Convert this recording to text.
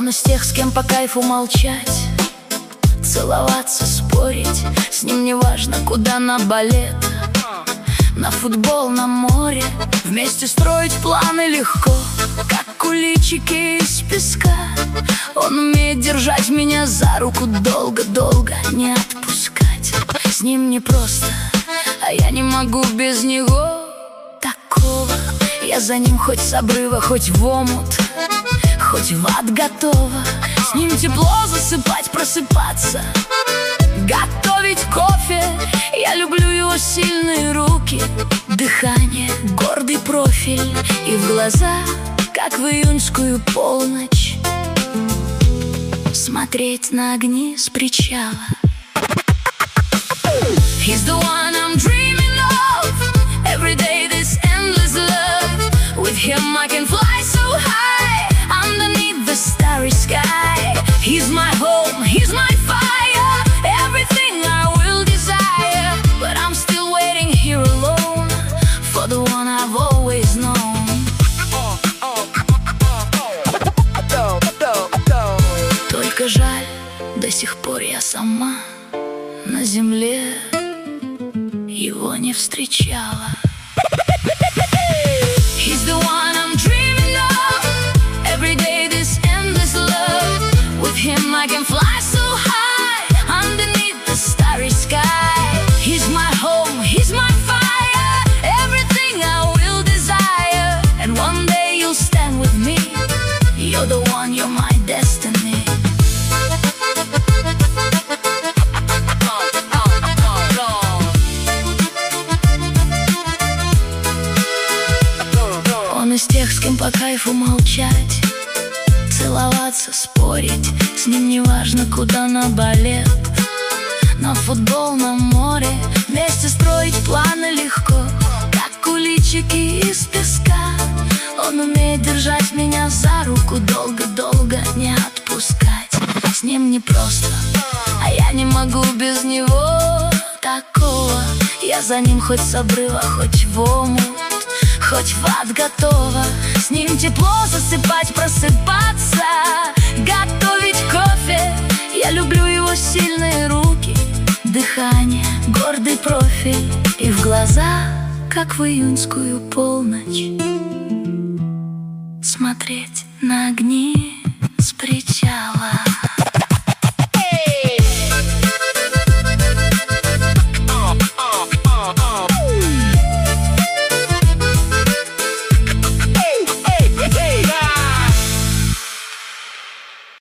из тех, с кем по кайфу молчать, целоваться, спорить. С ним не важно, куда на балет, на футбол, на море. Вместе строить планы легко, как куличики из песка. Он умеет держать меня за руку долго-долго, не отпускать. С ним не просто, а я не могу без него. Такого я за ним хоть с обрыва, хоть в омут, хоть в ад готова. С ним тепло засыпать, просыпаться, готовить кофе. Я люблю его сильные руки, дыхание, гордый профиль и в глаза, как в июньскую полночь, смотреть на огни с причала. He's the one I'm dreaming of. Every day this endless love. With him I can fly so high, underneath the starry sky. He's my home, he's my fire, everything I will desire. But I'm still waiting here alone for the one I've always known. Только жаль, до сих пор я сама на земле его не встречала. He's the one I'm dreaming of. Every day this endless love. With him I can fly so high, underneath the starry sky. He's my home, he's my fire, everything I will desire. And one day you'll stand with me. You're the one, you're my destiny. Он из тех, с кем по кайфу молчать, целоваться, спорить. С ним не важно, куда на балет, на футбол, на море. Вместе строить планы легко, как куличики из песка. Он умеет держать меня за руку долго-долго, не отпускать. С ним не просто, а я не могу без него. Такого я за ним хоть с обрыва, хоть в омут, хоть в ад готова. С ним тепло засыпать, просыпаться, готовить кофе. Я люблю его сильные руки, дыхание, гордый профиль и в глаза, как в июньскую полночь, смотреть на огни